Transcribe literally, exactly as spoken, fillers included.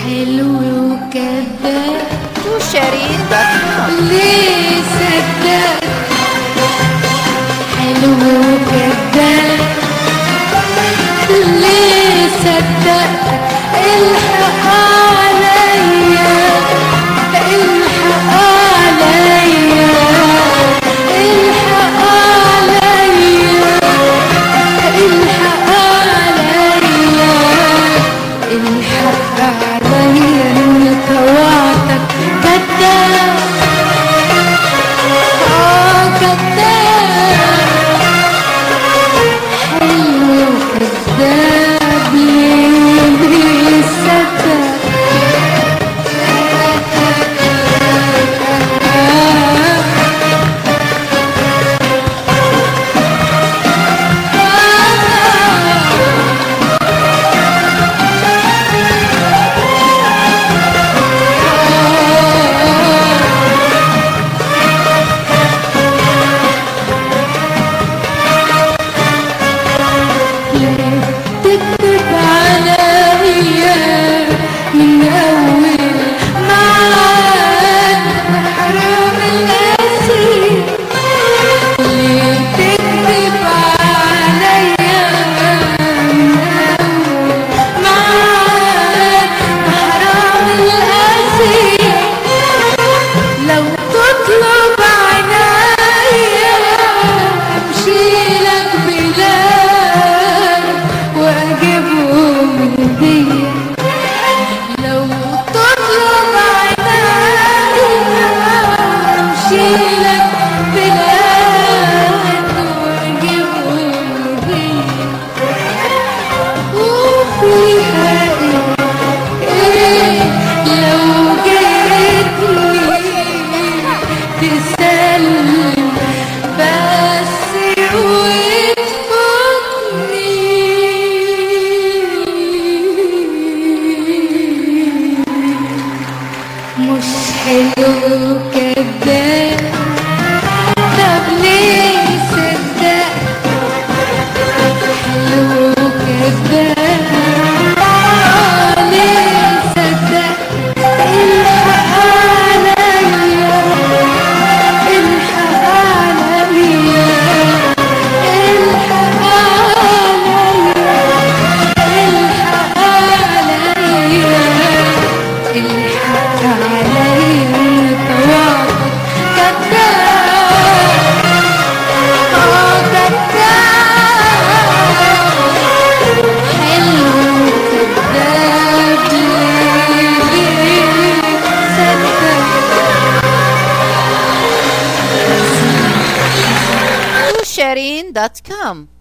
حلو وكذاب شيرين دوت كوم. ليه صدقت حلو وكذاب ليه صدقت الحق عليا الحق عليا الحق عليا الحق عليا الحق عليا ان طوعتك كذاب اه كذاب حلو كذاب ليه صدق تكتب عليا من أول معاد حرام الأسير ليه تكتب عليا من أول معاد حرام الأسير لو تطلب عنايا أمشيلك بلاد واجيبهم هدية لو تطلب عنايا امشيلك بلاد واجيبهم هدية وفيها ايه لو جيتني تسلم بس مش حلو كذاب طب ليه صدق حلو كذاب آه ليه صدق الحق عليا الحق عليا الحق عليا الحق عليا الحق عليا طوعتك كذاب اه كذاب حلو كذاب ليه صدق شيرين دوت كوم.